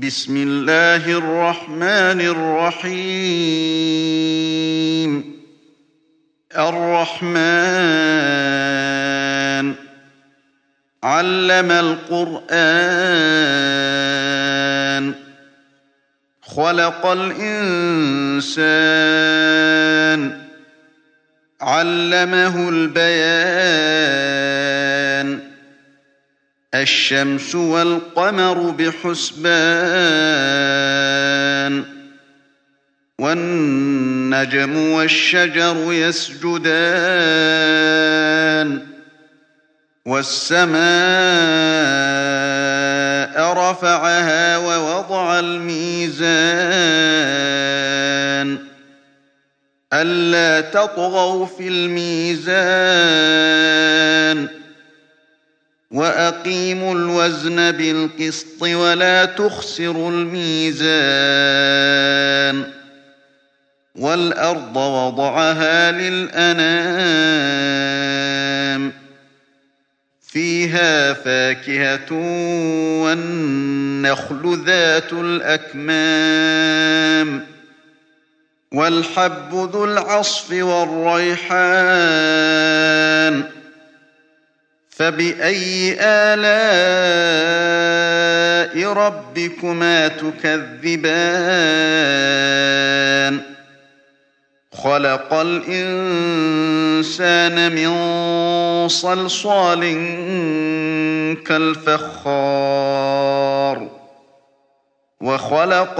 بسم الله الرحمن الرحيم. الرحمن علم القرآن خلق الإنسان علمه البيان الشمس والقمر بحسبان والنجم والشجر يسجدان والسماء رفعها ووضع الميزان ألا تطغوا في الميزان وأقيموا الوزن بالقسط ولا تخسروا الميزان والأرض وضعها للأنام فيها فاكهة والنخل ذات الأكمام والحب ذو العصف والريحان فبأي آلاء ربكما تكذبان خلق الإنسان من صلصال كالفخار وخلق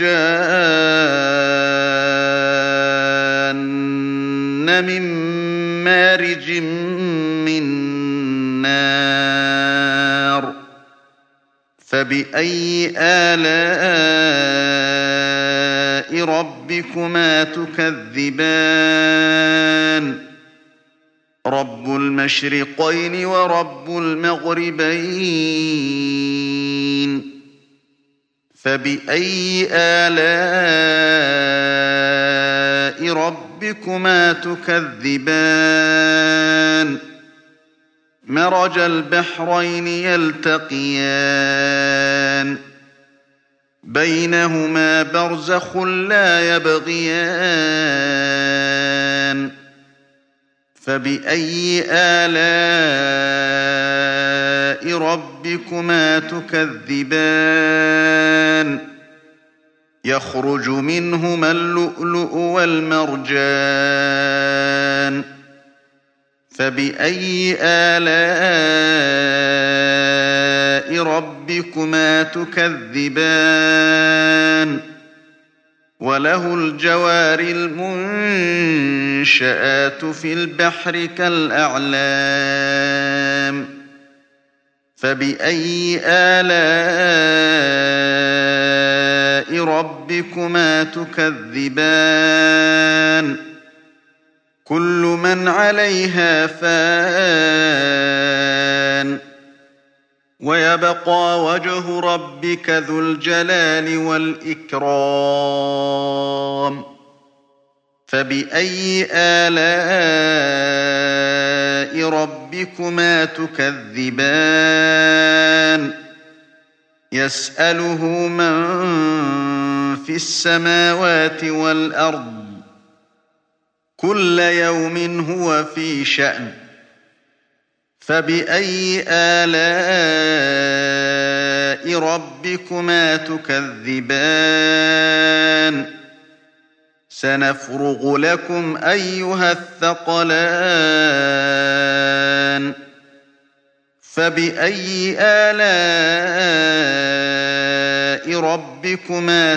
الجان من مارج من نار فبأي آلاء ربكما تكذبان رب المشرقين ورب المغربين فبأي آلاء ربكما تكذبان مرج البحرين يلتقيان بينهما برزخ لا يبغيان فبأي آلاء ربكما تكذبان يخرج منهما اللؤلؤ والمرجان فبأي آلاء ربكما تكذبان وله الجوار المنشآت في البحر كالأعلام فبأي آلاء ربكما تكذبان كل من عليها فان ويبقى وجه ربك ذو الجلال والإكرام فبأي آلاء ربكما تكذبان يسأله من في السماوات والأرض كل يوم هو في شأن فبأي آلاء ربكما تكذبان سنفرغ لكم أيها الثقلان فبأي آلاء ربكما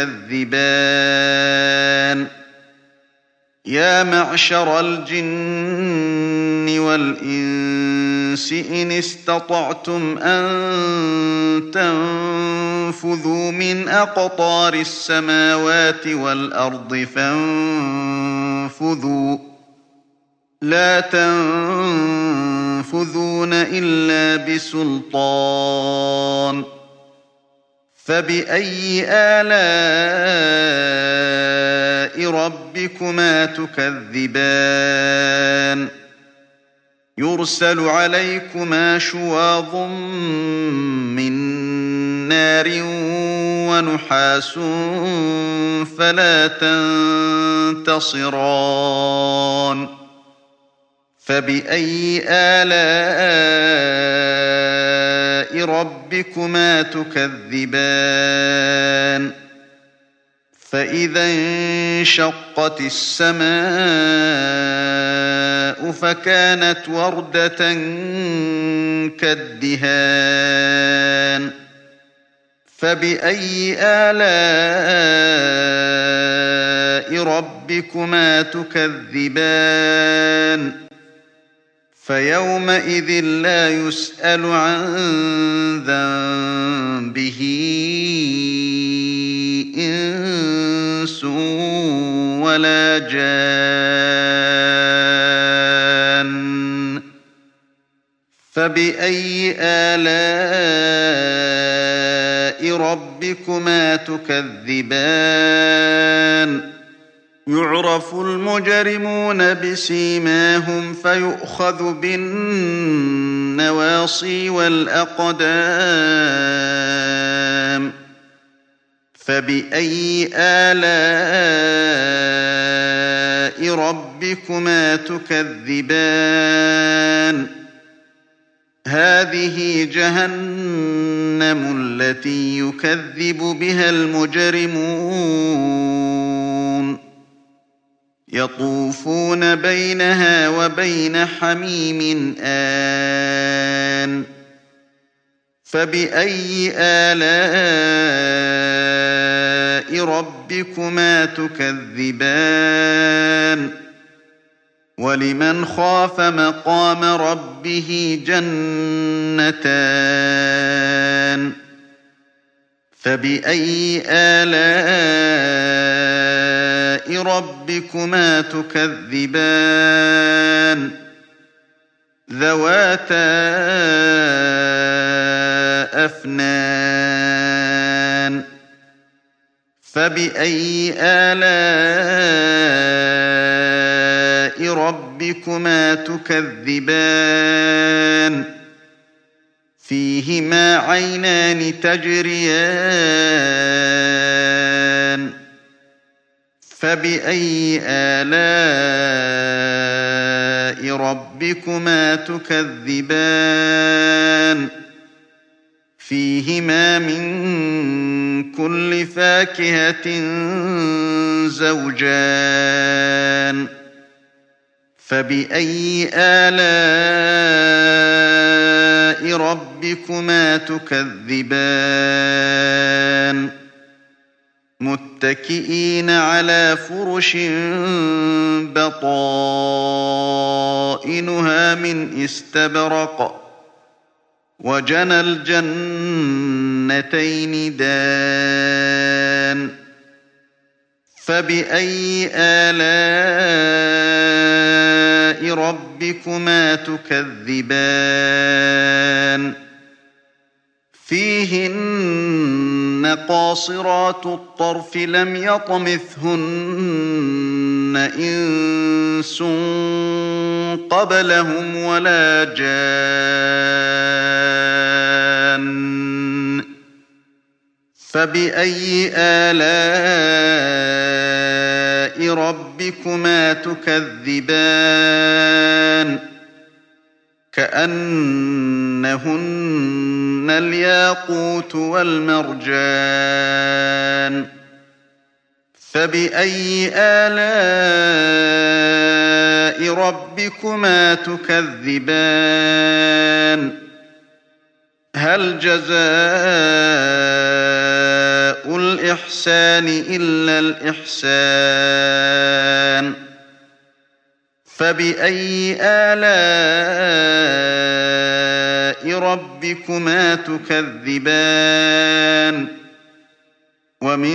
تكذبان يا معشر الجن والإنس إن استطعتم أن تنفذوا من أقطار السماوات والأرض فانفذوا لا تنفذون إلا بسلطان فبأي آلاء ربكما تكذبان يرسل عليكما شواظ من نار ونحاس فلا تنتصران فبأي آلاء ربكما تكذبان فإذا انشقت السماء فكانت وردة كالدهان فبأي آلاء ربكما تكذبان فيومئذ لا يسأل عن ذنبه إنس ولا جان فبأي آلاء ربكما تكذبان يعرف المجرمون بسيماهم فيؤخذ بالنواصي والأقدام فبأي آلاء ربكما تكذبان هذه جهنم التي يكذب بها المجرمون يطوفون بينها وبين حميم آن فبأي آلاء ربكما تكذبان ولمن خاف مقام ربه جنتان فبأي آلاء ربكما تكذبان ذواتا أفنان فبأي آلاء ربكما تكذبان فيهما عينان تجريان فبأي آلاء ربكما تكذبان فيهما من كل فاكهة زوجان فبأي آلاء ربكما تكذبان متكئين على فرش بطائنها من استبرق وجنى الجنتين دان فبأي آلاء ربكما تكذبان فيهن قاصرات الطرف لم يطمثهن إنس قبلهم ولا جان فبأي آلاء ربكما تكذبان كأنهن الياقوت والمرجان فبأي آلاء ربكما تكذبان هل جزاء الإحسان إلا الإحسان فبأي آلاء ربكما تكذبان ومن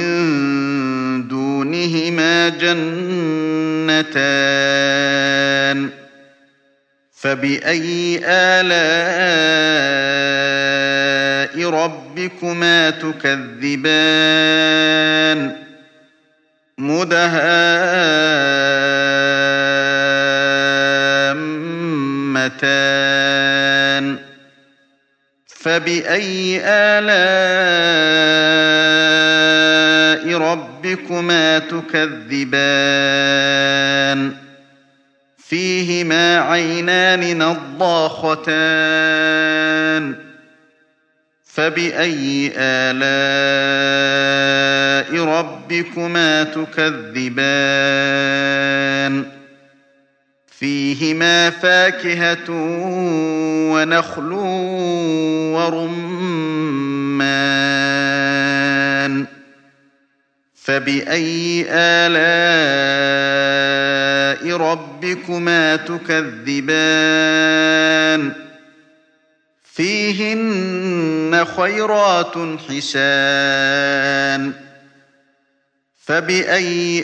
دونهما جنتان فبأي آلاء ربكما تكذبان مدهامتان فبأي آلاء ربكما تكذبان فيهما عينان نضاختان فبأي آلاء ربكما تكذبان فيهما فاكهة ونخل ورمان فبأي آلاء ربكما تكذبان فيهن خيرات حسان فبأي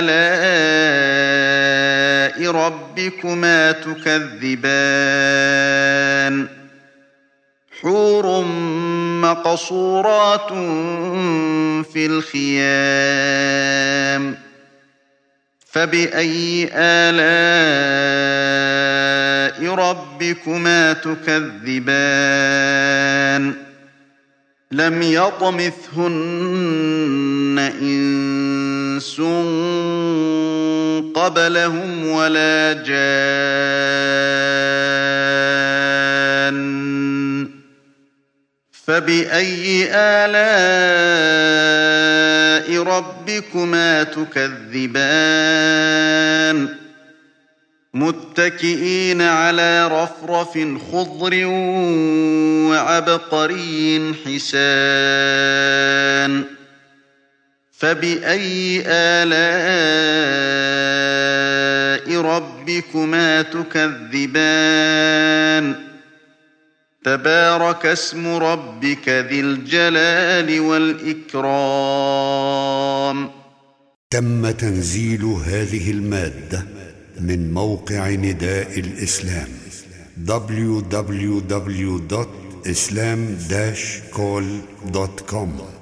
آلاء ربكما تكذبان حور مقصورات في الخيام فبأي آلاء ربكما تكذبان لم يطمثهن إنس قبلهم ولا جان فبأي آلاء ربكما تكذبان متكئين على رفرف خضر وعبقري حسان فبأي آلاء ربكما تكذبان تبارك اسم ربك ذي الجلال والإكرام. تم تنزيل هذه المادة من موقع نداء الإسلام www.islam-call.com